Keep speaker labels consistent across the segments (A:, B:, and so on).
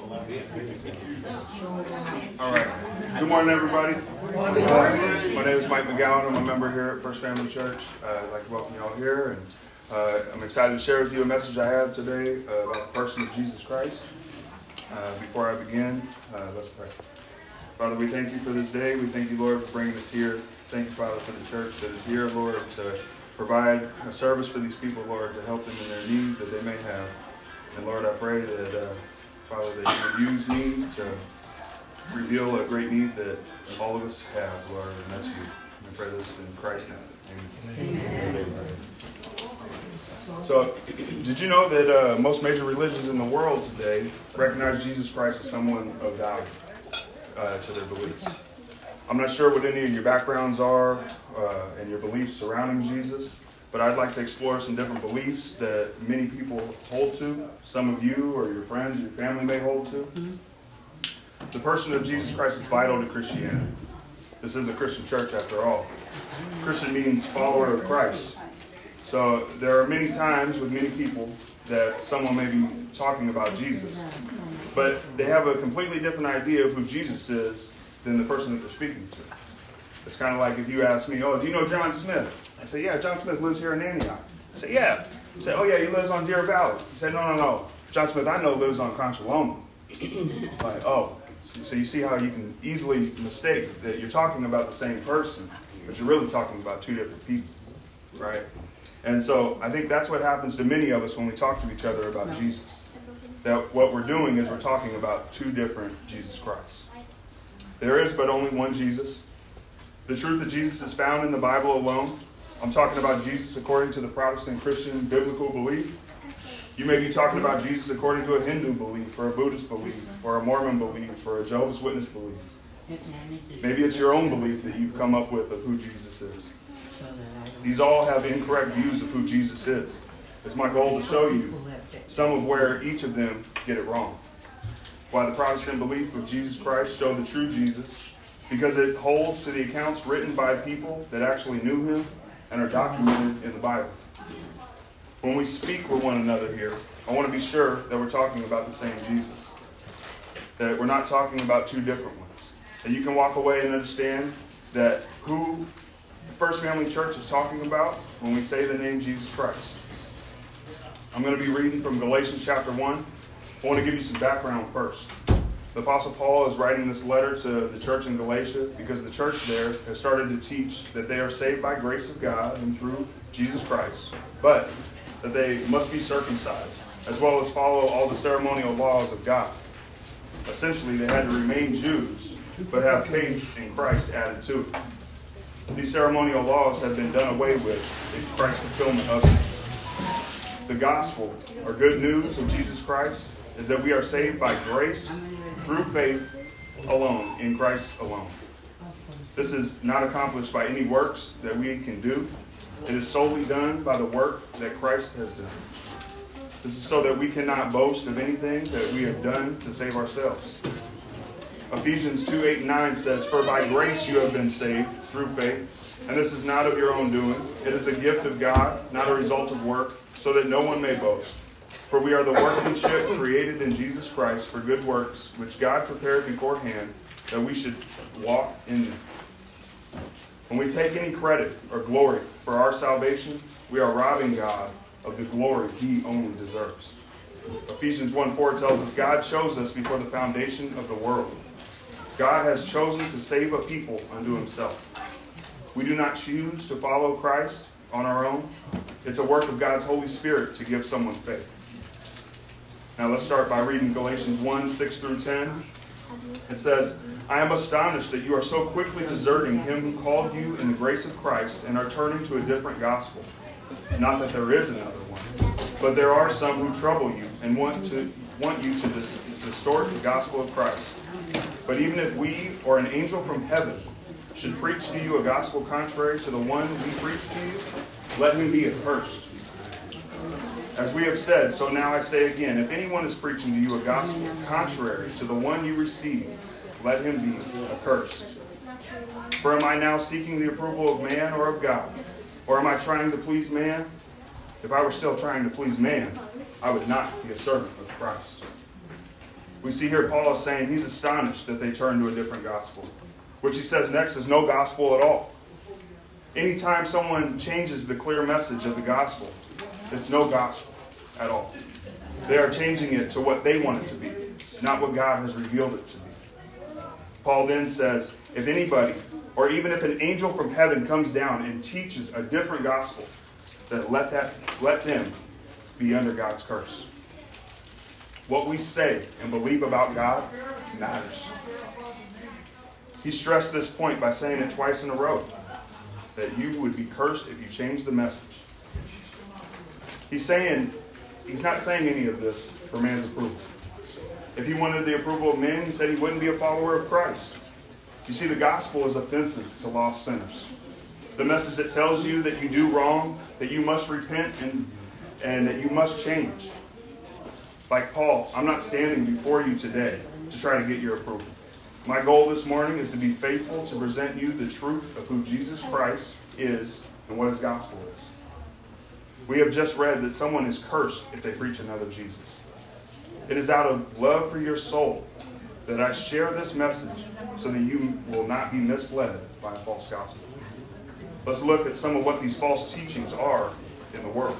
A: All right. Good morning, everybody. My name is Mike McGowan. I'm a member here at First Family Church. I'd like to welcome you all here, and I'm excited to share with you a message I have today about the person of Jesus Christ. Before I begin, let's pray. Father, we thank you for this day. We thank you, Lord, for bringing us here. Thank you, Father, for the church that is here, Lord, to provide a service for these people, Lord, to help them in their need that they may have. And Lord, I pray that, Father, that you would use me to reveal a great need that all of us have, Lord, and that's you. We pray this in Christ's name. Amen. So, did you know that most major religions in the world today recognize Jesus Christ as someone of value to their beliefs? I'm not sure what any of your backgrounds are and your beliefs surrounding Jesus, but I'd like to explore some different beliefs that many people hold to. Some of you or your friends or your family may hold to. The person of Jesus Christ is vital to Christianity. This is a Christian church after all. Christian means follower of Christ. So there are many times with many people that someone may be talking about Jesus, but they have a completely different idea of who Jesus is than the person that they're speaking to. It's kind of like if you ask me, oh, do you know John Smith? I say, yeah, John Smith lives here in Antioch. I say, yeah. You say, oh, yeah, he lives on Deer Valley. You say, no. John Smith, I know, lives on Concha Loma. Like, oh. So you see how you can easily mistake that you're talking about the same person, but you're really talking about two different people, right? And so I think that's what happens to many of us when we talk to each other about Jesus. That what we're doing is we're talking about two different Jesus Christs. There is but only one Jesus. The truth of Jesus is found in the Bible alone. I'm talking about Jesus according to the Protestant Christian biblical belief. You may be talking about Jesus according to a Hindu belief, or a Buddhist belief, or a Mormon belief, or a Jehovah's Witness belief. Maybe it's your own belief that you've come up with of who Jesus is. These all have incorrect views of who Jesus is. It's my goal to show you some of where each of them get it wrong. Why the Protestant belief of Jesus Christ showed the true Jesus, because it holds to the accounts written by people that actually knew him and are documented in the Bible. When we speak with one another here, I want to be sure that we're talking about the same Jesus. That we're not talking about two different ones. That you can walk away and understand that who First Family Church is talking about when we say the name Jesus Christ. I'm going to be reading from Galatians chapter 1. I want to give you some background first. The Apostle Paul is writing this letter to the church in Galatia because the church there has started to teach that they are saved by grace of God and through Jesus Christ, but that they must be circumcised, as well as follow all the ceremonial laws of God. Essentially, they had to remain Jews, but have faith in Christ added to it. These ceremonial laws have been done away with in Christ's fulfillment of them. The gospel, or good news of Jesus Christ, is that we are saved by grace through faith alone, in Christ alone. This is not accomplished by any works that we can do. It is solely done by the work that Christ has done. This is so that we cannot boast of anything that we have done to save ourselves. Ephesians 2:8-9 says, "For by grace you have been saved through faith, and this is not of your own doing. It is a gift of God, not a result of work, so that no one may boast. For we are the workmanship created in Jesus Christ for good works, which God prepared beforehand that we should walk in them." When we take any credit or glory for our salvation, we are robbing God of the glory he only deserves. Ephesians 1:4 tells us God chose us before the foundation of the world. God has chosen to save a people unto himself. We do not choose to follow Christ on our own. It's a work of God's Holy Spirit to give someone faith. Now let's start by reading Galatians 1:6-10. It says, "I am astonished that you are so quickly deserting him who called you in the grace of Christ and are turning to a different gospel. Not that there is another one, but there are some who trouble you and want you to distort the gospel of Christ. But even if we or an angel from heaven should preach to you a gospel contrary to the one we preach to you, let him be accursed. As we have said, so now I say again, if anyone is preaching to you a gospel contrary to the one you received, let him be accursed. For am I now seeking the approval of man or of God? Or am I trying to please man? If I were still trying to please man, I would not be a servant of Christ." We see here Paul is saying he's astonished that they turn to a different gospel. Which he says next is no gospel at all. Anytime someone changes the clear message of the gospel, it's no gospel at all. They are changing it to what they want it to be, not what God has revealed it to be. Paul then says, if anybody, or even if an angel from heaven comes down and teaches a different gospel, then let them be under God's curse. What we say and believe about God matters. He stressed this point by saying it twice in a row, that you would be cursed if you changed the message. He's not saying any of this for man's approval. If he wanted the approval of men, he said he wouldn't be a follower of Christ. You see, the gospel is offensive to lost sinners. The message that tells you that you do wrong, that you must repent, and that you must change. Like Paul, I'm not standing before you today to try to get your approval. My goal this morning is to be faithful to present you the truth of who Jesus Christ is and what his gospel is. We have just read that someone is cursed if they preach another Jesus. It is out of love for your soul that I share this message so that you will not be misled by a false gospel. Let's look at some of what these false teachings are in the world.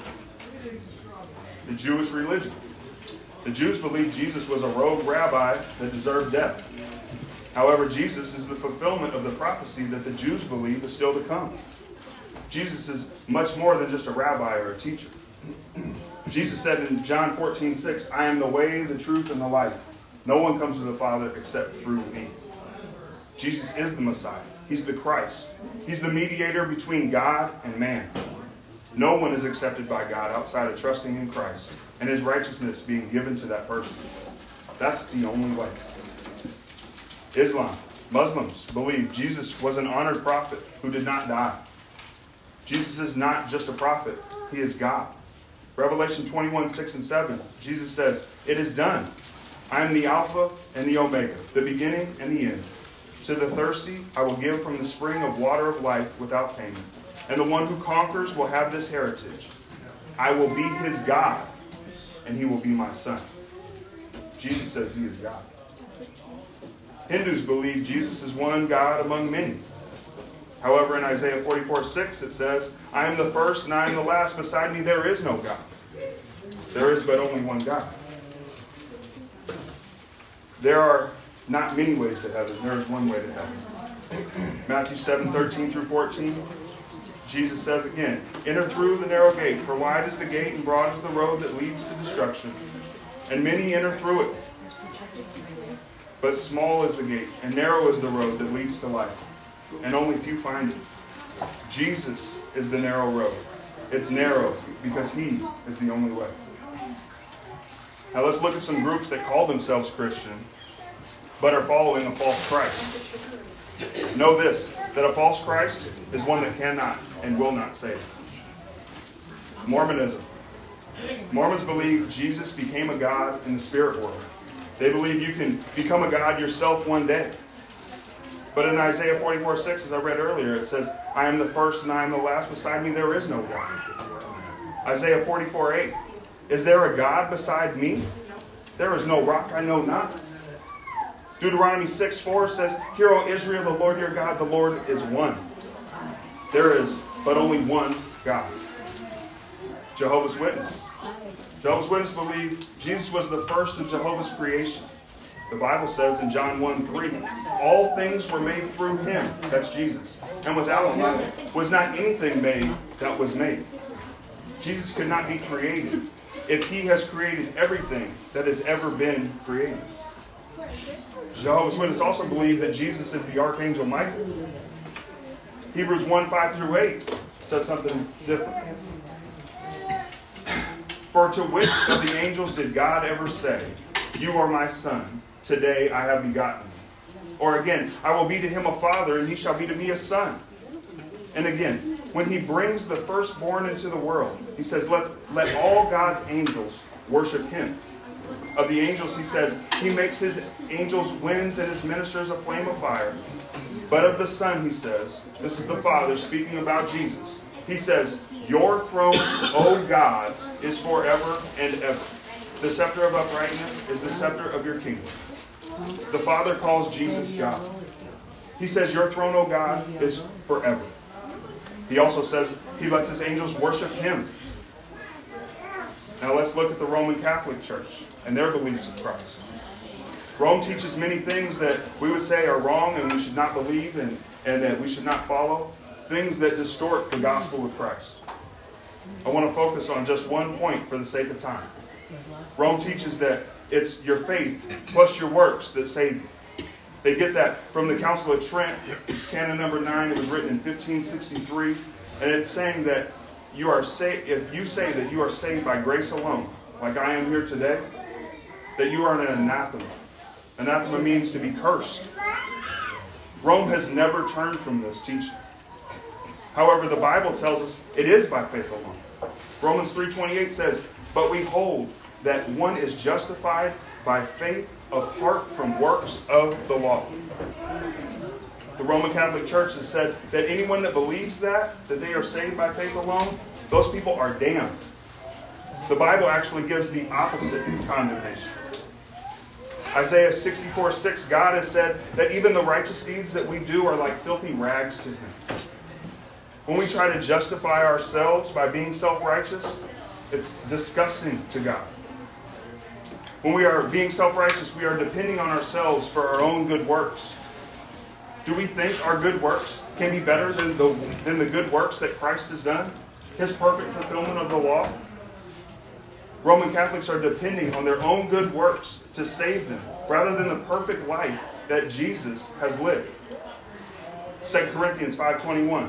A: The Jewish religion. The Jews believed Jesus was a rogue rabbi that deserved death. However, Jesus is the fulfillment of the prophecy that the Jews believe is still to come. Jesus is much more than just a rabbi or a teacher. Jesus said in John 14:6, I am the way, the truth, and the life. No one comes to the Father except through me. Jesus is the Messiah. He's the Christ. He's the mediator between God and man. No one is accepted by God outside of trusting in Christ and his righteousness being given to that person. That's the only way. Islam, Muslims believe Jesus was an honored prophet who did not die. Jesus is not just a prophet. He is God. Revelation 21:6-7, Jesus says, it is done. I am the Alpha and the Omega, the beginning and the end. To the thirsty, I will give from the spring of water of life without payment. And the one who conquers will have this heritage. I will be his God, and he will be my son. Jesus says he is God. Hindus believe Jesus is one God among many. However, in Isaiah 44:6, it says, I am the first and I am the last. Beside me there is no God. There is but only one God. There are not many ways to heaven. There is one way to heaven. Matthew 7:13-14, Jesus says again, enter through the narrow gate, for wide is the gate and broad is the road that leads to destruction, and many enter through it. But small is the gate, and narrow is the road that leads to life, and only few find it. Jesus is the narrow road. It's narrow because he is the only way. Now let's look at some groups that call themselves Christian, but are following a false Christ. Know this, that a false Christ is one that cannot and will not save. Mormonism. Mormons believe Jesus became a God in the spirit world. They believe you can become a God yourself one day. But in Isaiah 44:6, as I read earlier, it says, I am the first and I am the last. Beside me there is no God. Isaiah 44:8, is there a God beside me? There is no rock I know not. Deuteronomy 6:4 says, Hear, O Israel, the Lord your God, the Lord is one. There is but only one God. Jehovah's Witness. Jehovah's Witness believe Jesus was the first of Jehovah's creation. The Bible says in John 1:3, all things were made through him, that's Jesus, and without him was not anything made that was made. Jesus could not be created if he has created everything that has ever been created. Jehovah's Witnesses also believe that Jesus is the Archangel Michael. Hebrews 1:5-8 says something different. For to which of the angels did God ever say, you are my son, today I have begotten you? Or again, I will be to him a father, and he shall be to me a son. And again, when he brings the firstborn into the world, he says, let all God's angels worship him. Of the angels, he says, he makes his angels winds and his ministers a flame of fire. But of the Son, he says, this is the Father speaking about Jesus. He says, your throne, O God, is forever and ever. The scepter of uprightness is the scepter of your kingdom. The Father calls Jesus God. He says, your throne, O God, is forever. He also says he lets his angels worship him. Now let's look at the Roman Catholic Church and their beliefs of Christ. Rome teaches many things that we would say are wrong and we should not believe and that we should not follow. Things that distort the gospel of Christ. I want to focus on just one point for the sake of time. Rome teaches that it's your faith plus your works that save you. They get that from the Council of Trent. It's canon number 9. It was written in 1563. And it's saying that you are saved, if you say that you are saved by grace alone, like I am here today, that you are an anathema. Anathema means to be cursed. Rome has never turned from this teaching. However, the Bible tells us it is by faith alone. Romans 3:28 says, but we hold that one is justified by faith apart from works of the law. The Roman Catholic Church has said that anyone that believes that they are saved by faith alone, those people are damned. The Bible actually gives the opposite condemnation. Isaiah 64:6, God has said that even the righteous deeds that we do are like filthy rags to him. When we try to justify ourselves by being self-righteous, it's disgusting to God. When we are being self-righteous, we are depending on ourselves for our own good works. Do we think our good works can be better than the good works that Christ has done? His perfect fulfillment of the law? Roman Catholics are depending on their own good works to save them, rather than the perfect life that Jesus has lived. 2 Corinthians 5:21.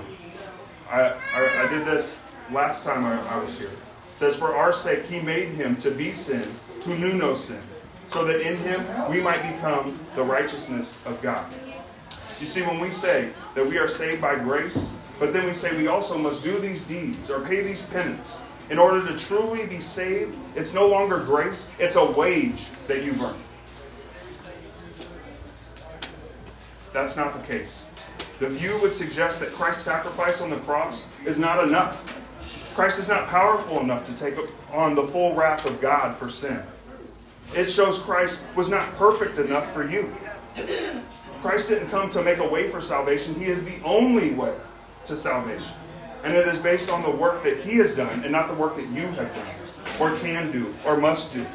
A: I did this last time I was here. It says, for our sake he made him to be sin who knew no sin, so that in him we might become the righteousness of God. You see, when we say that we are saved by grace, but then we say we also must do these deeds or pay these penance in order to truly be saved, it's no longer grace, it's a wage that you've earned. That's not the case. The view would suggest that Christ's sacrifice on the cross is not enough. Christ is not powerful enough to take on the full wrath of God for sin. It shows Christ was not perfect enough for you. Christ didn't come to make a way for salvation. He is the only way to salvation. And it is based on the work that he has done and not the work that you have done or can do or must do.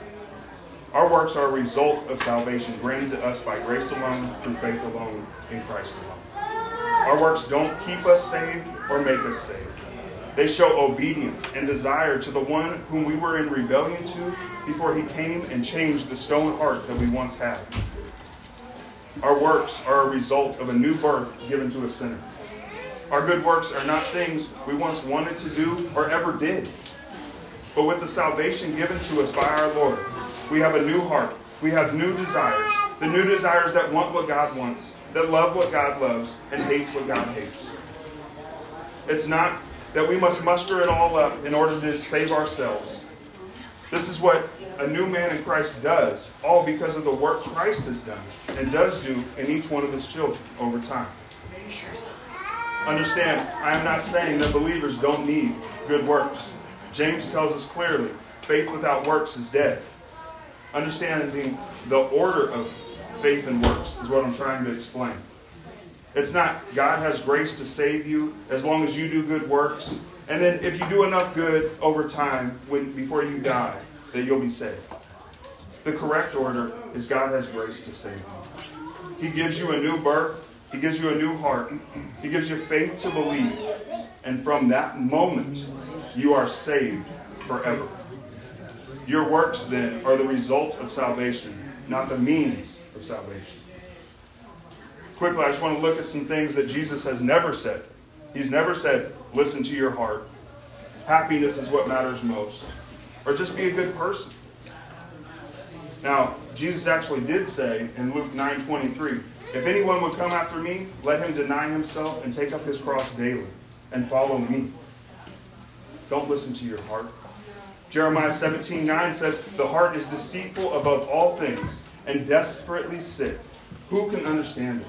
A: Our works are a result of salvation granted to us by grace alone, through faith alone, in Christ alone. Our works don't keep us saved or make us saved. They show obedience and desire to the one whom we were in rebellion to before he came and changed the stone heart that we once had. Our works are a result of a new birth given to a sinner. Our good works are not things we once wanted to do or ever did. But with the salvation given to us by our Lord, we have a new heart. We have new desires. The new desires that want what God wants, that love what God loves, and hates what God hates. It's not that we must muster it all up in order to save ourselves. This is what a new man in Christ does, all because of the work Christ has done and does do in each one of his children over time. Understand, I am not saying that believers don't need good works. James tells us clearly, faith without works is dead. Understanding the order of faith and works is what I'm trying to explain. It's not God has grace to save you as long as you do good works. And then if you do enough good over time, before you die, that you'll be saved. The correct order is God has grace to save you. He gives you a new birth. He gives you a new heart. He gives you faith to believe. And from that moment, you are saved forever. Your works, then, are the result of salvation, not the means of salvation. Quickly, I just want to look at some things that Jesus has never said. He's never said, listen to your heart. Happiness is what matters most. Or just be a good person. Now, Jesus actually did say in Luke 9:23, if anyone would come after me, let him deny himself and take up his cross daily and follow me. Don't listen to your heart. Jeremiah 17:9 says, the heart is deceitful above all things and desperately sick. Who can understand it?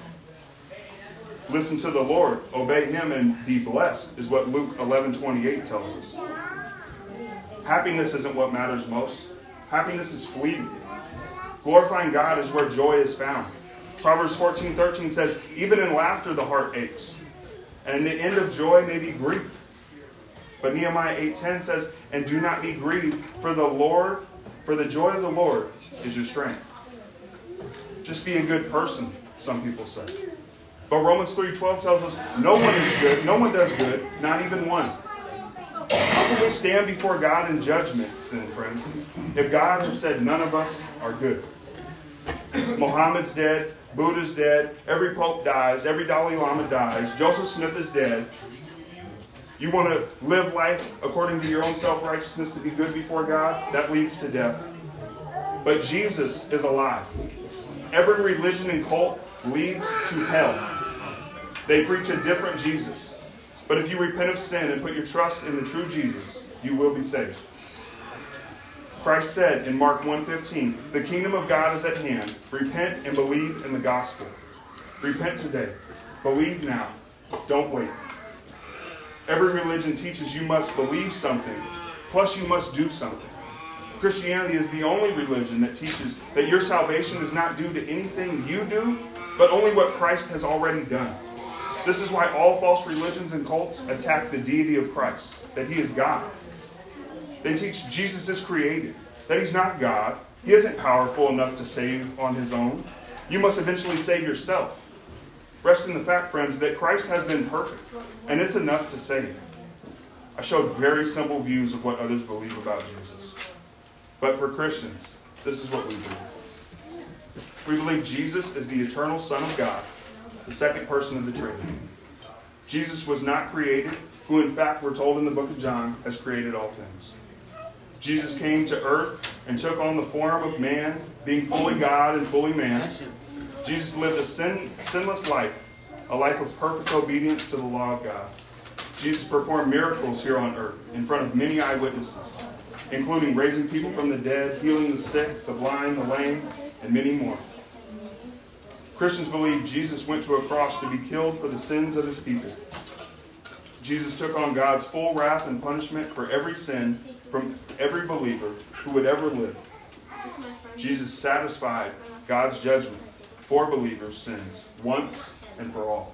A: Listen to the Lord, obey him, and be blessed, is what Luke 11:28 tells us. Happiness isn't what matters most. Happiness is fleeting. Glorifying God is where joy is found. Proverbs 14:13 says, even in laughter the heart aches, and in the end of joy may be grief. But Nehemiah 8:10 says, and do not be grieved, for the joy of the Lord is your strength. Just be a good person, some people say. But Romans 3:12 tells us no one is good, no one does good, not even one. How can we stand before God in judgment, then, friends, if God has said none of us are good? Muhammad's dead, Buddha's dead, every pope dies, every Dalai Lama dies, Joseph Smith is dead. You want to live life according to your own self-righteousness to be good before God? That leads to death. But Jesus is alive. Every religion and cult leads to hell. They preach a different Jesus. But if you repent of sin and put your trust in the true Jesus, you will be saved. Christ said in Mark 1:15, the kingdom of God is at hand. Repent and believe in the gospel. Repent today. Believe now. Don't wait. Every religion teaches you must believe something, plus you must do something. Christianity is the only religion that teaches that your salvation is not due to anything you do, but only what Christ has already done. This is why all false religions and cults attack the deity of Christ, that he is God. They teach Jesus is created, that he's not God. He isn't powerful enough to save on his own. You must eventually save yourself. Rest in the fact, friends, that Christ has been perfect, and it's enough to save. I showed very simple views of what others believe about Jesus. But for Christians, this is what we believe. We believe Jesus is the eternal Son of God, the second person of the Trinity. Jesus was not created, who in fact we're told in the book of John has created all things. Jesus came to earth and took on the form of man, being fully God and fully man. Jesus lived a sinless life, a life of perfect obedience to the law of God. Jesus performed miracles here on earth in front of many eyewitnesses, including raising people from the dead, healing the sick, the blind, the lame, and many more. Christians believe Jesus went to a cross to be killed for the sins of his people. Jesus took on God's full wrath and punishment for every sin from every believer who would ever live. Jesus satisfied God's judgment for believers' sins once and for all.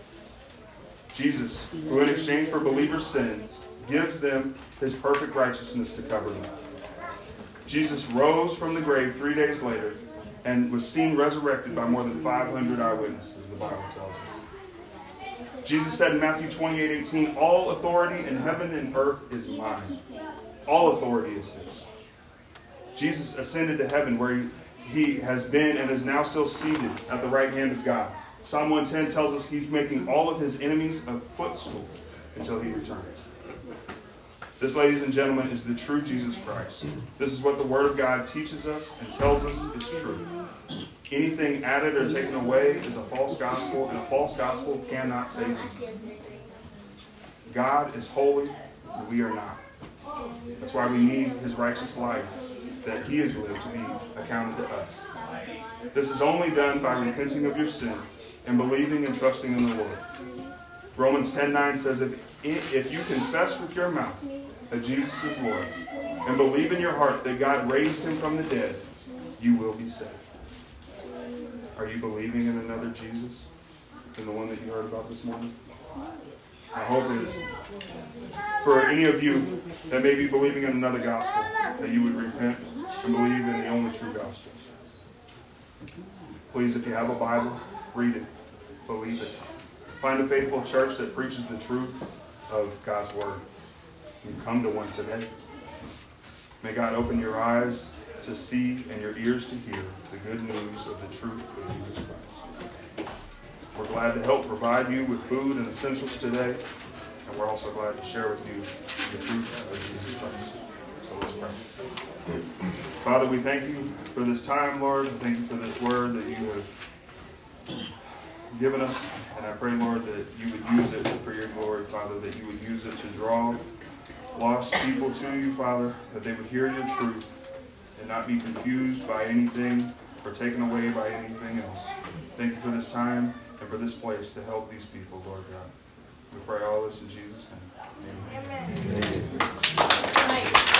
A: Jesus, who in exchange for believers' sins, gives them his perfect righteousness to cover them. Jesus rose from the grave 3 days later and was seen resurrected by more than 500 eyewitnesses, the Bible tells us. Jesus said in Matthew 28:18, all authority in heaven and earth is mine. All authority is his. Jesus ascended to heaven where he has been and is now still seated at the right hand of God. Psalm 110 tells us he's making all of his enemies a footstool until he returns. This, ladies and gentlemen, is the true Jesus Christ. This is what the Word of God teaches us and tells us is true. Anything added or taken away is a false gospel, and a false gospel cannot save you. God is holy, and we are not. That's why we need his righteous life that he has lived to be accounted to us. This is only done by repenting of your sin and believing and trusting in the Lord. Romans 10:9 says, if you confess with your mouth that Jesus is Lord and believe in your heart that God raised him from the dead, you will be saved. Are you believing in another Jesus than the one that you heard about this morning? I hope it is. For any of you that may be believing in another gospel, that you would repent and believe in the only true gospel. Please, if you have a Bible, read it. Believe it. Find a faithful church that preaches the truth of God's Word. You come to one today. May God open your eyes to see and your ears to hear the good news of the truth of Jesus Christ. We're glad to help provide you with food and essentials today, and we're also glad to share with you the truth of Jesus Christ. So let's pray. Father, we thank you for this time, Lord. We thank you for this word that you have given us, and I pray, Lord, that you would use it for your glory, Father, that you would use it to draw lost people to you, Father, that they would hear your truth and not be confused by anything or taken away by anything else. Thank you for this time and for this place to help these people, Lord God. We pray all this in Jesus' name. Amen. Amen.